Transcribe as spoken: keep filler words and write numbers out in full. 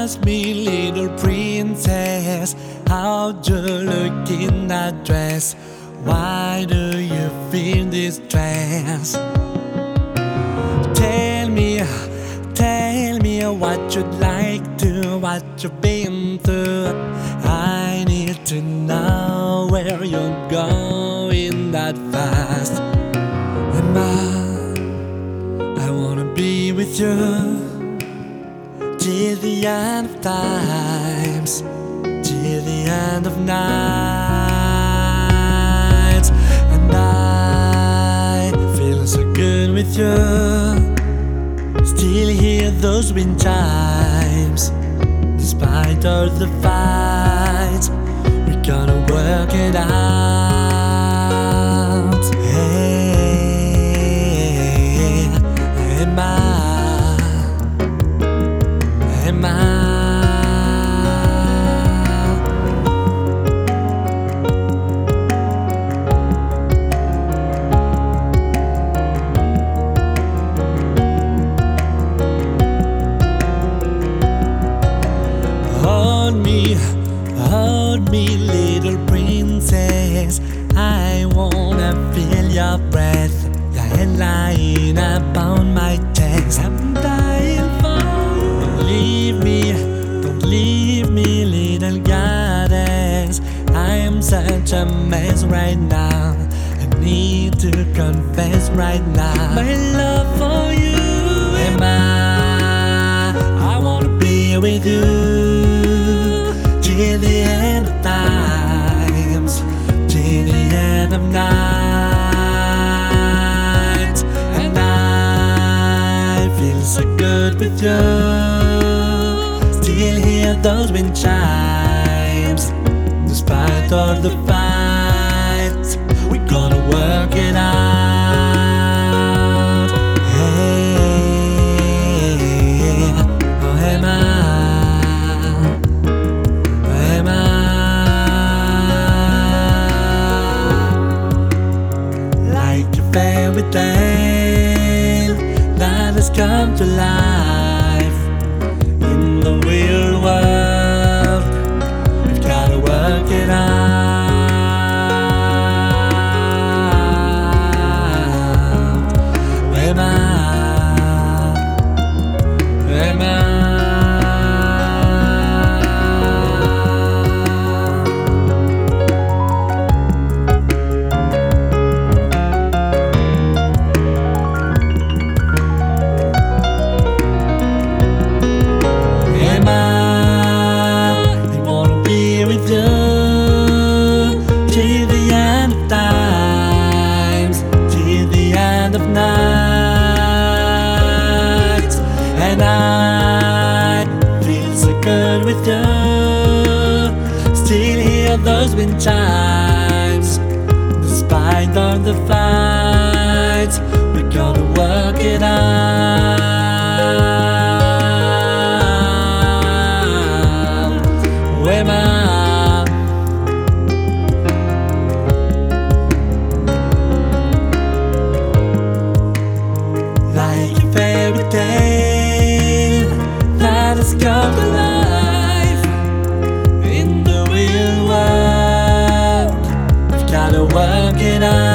Ask me, little princess, how'd you look in that dress? Why do you feel distressed? Tell me, tell me what you'd like to, what you've been through. I need to know where you're going that fast. And I, I wanna be with you till the end of times, till the end of nights. And I feel so good with you, still hear those wind chimes. Despite all the fights, we're gonna work it out. Hey, hey, my Hold me, hold me, little princess. I wanna feel your breath, your head lying upon my chest. I'm dying for you. Don't leave me, don't leave me, little goddess. I am such a mess right now. I need to confess right now. My love for you, Emma. I wanna be with you till the end of times, till the end of night. And I feel so good with you, still hear those wind chimes. Despite all the fights, we're gonna work it out. Hey, oh Emma, fairy tale that has come to life in the real world. We've gotta work it out. Am I? Am I? Of nights, and I feel so good with you, still hear those wind chimes. Despite all the fights, we're gonna work it out. Where am I? Like a fairy tale that has come to life in the real world. We've gotta work it out.